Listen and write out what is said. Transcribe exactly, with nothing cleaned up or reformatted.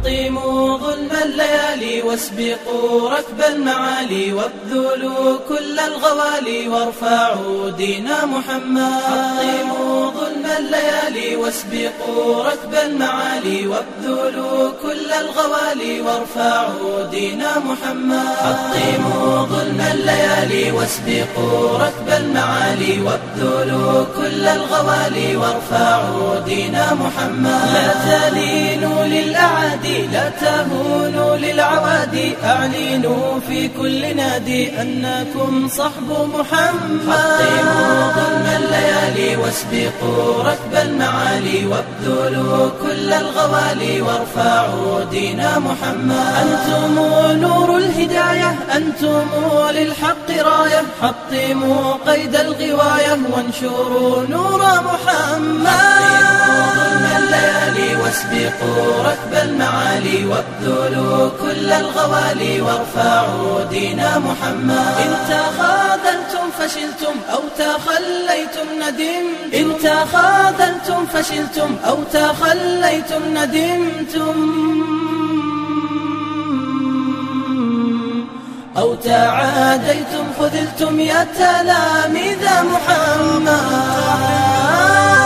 حطموا ظلم الليالي واسبقوا ركب المعالي وابذلوا كل الغوالي وارفعوا دين محمد. حطموا ظلم الليالي واسبقوا ركب المعالي وابذلوا كل الغوالي وارفعوا دين محمد. حطموا ظلم الليالي واسبقوا ركب المعالي وابذلوا كل الغوالي وارفعوا دين محمد. لا تلينوا للأعادي لا تهونوا للعوادي أعلنوا في كل نادي أنكم صحب محمد. حطموا ظلم الليالي واسبقوا ركب المعالي وابذلوا كل الغوالي وارفعوا دين محمد. أنتم نور الهداية أنتم للحق راية حطموا قيد الغواية وانشروا نور محمد. حطموا ظلم الليالي واسبقوا ركب المعالي وابذلوا كل الغوالي وارفعوا دين محمد. إن تخاذلتم فشلتم أو تخليتم ندمتم إن تخاذلتم فشلتم أو تخليتم ندمتم أو تعاديتم خذلتم يا تلاميذ محمد.